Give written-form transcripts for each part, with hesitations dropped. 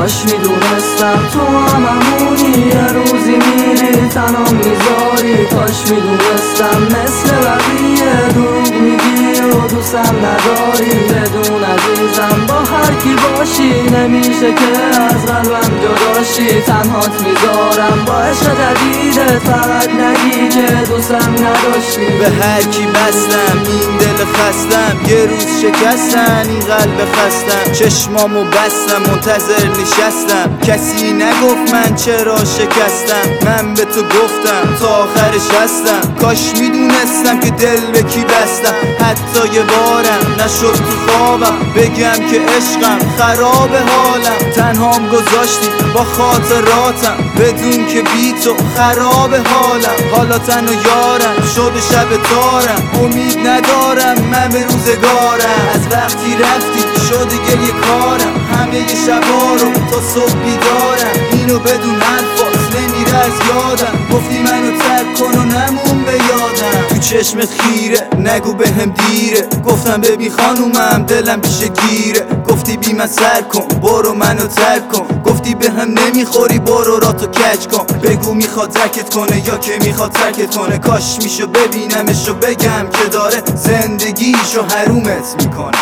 کاش میدونستم تو همونی، یه روزی میری تنها میذاری. کاش میدونستم مثل بقیه دروغ میگی و دوستم نداری. بدون عزیزم با هر کی باشی نمیشه که از قلبم جداشی. تنهات میذارم با عشق جدیدت، فقط نگی که دوستم نداشتی. به هر کی بستم این دل خستم، یه روز شکستن این قلب خستم. چشمامو بستم منتظر نشستم، کسی نگفت من چرا شکستم. من به تو گفتم تا آخرش هستم. کاش میدونستم که دل به کی بستم. حتی یه بارم نشد تو خوابم بگم که عشقم خراب حالم. تنهام گذاشتی با خاطراتم بدون که بی تو خراب حالم. حالا تن و یارم شده شب تارم، امید ندارم من به روزگارم. از وقتی رفتی شده گریه کارم، همه شبا رو تا صبح بیدارم. اینو بدون حرفات نمیره از یادم، گفتی منو ترک کن و نمون به یادم. تو چشمت خیره نگو بهم دیره، گفتم ببین خانومم دلم پیش گیره. گفتی بی من سر کن برو منو ترک کن، گفتی بهم نمیخوری برو راتو کج کن. بگو میخواد ترکت کنه یا که میخواد ترکت کنه. کاش میشو ببینمش و بگم که داره زندگیشو حرومت میکنه.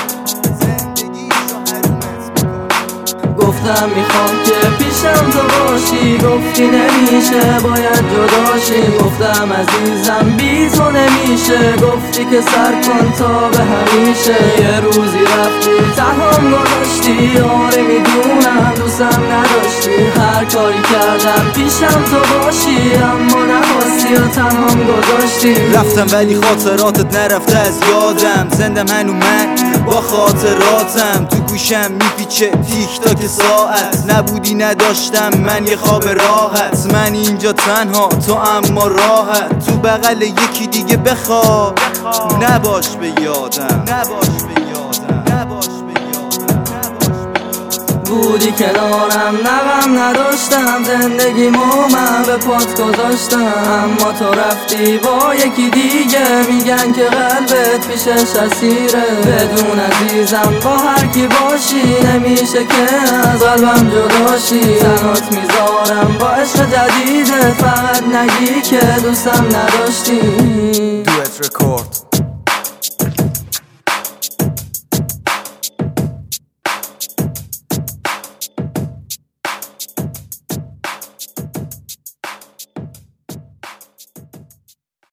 گفتم میخوام که پیشم تو باشی، گفتی نمیشه باید جداشی. گفتم عزیزم بی تو نمیشه، گفتی که سر کن تا به همیشه. یه روزی رفتی تنهام گذاشتی، آره میدونم دوستم نداشتی. هر کاری کردم پیشم تو باشی، اما نخواستی و تنهام گذاشتی. رفتم ولی خاطراتت نرفته از یادم، زندم هنو من با خاطراتم. تو گوشم میپیچه تیک تاک ساعت، نبودی نداشتم من یه خواب راحت. من اینجا تنها تو اما راحت، تو بغل یکی دیگه بخواب. نباش به یادم، نباش به یادم، نباش به یادم. بودی کنارم نغم نداشتم، زندگیمو من به پات گذاشتم. اما تو رفتی با یکی دیگه، میگن که قلبت پیشش اسیره. بدون عزیزم با هر کی باشی نمیشه که از قلبم جداشی. تنهات میذارم با عشق جدیدت، فقط نگی که دوستم نداشتی. دوت رکورد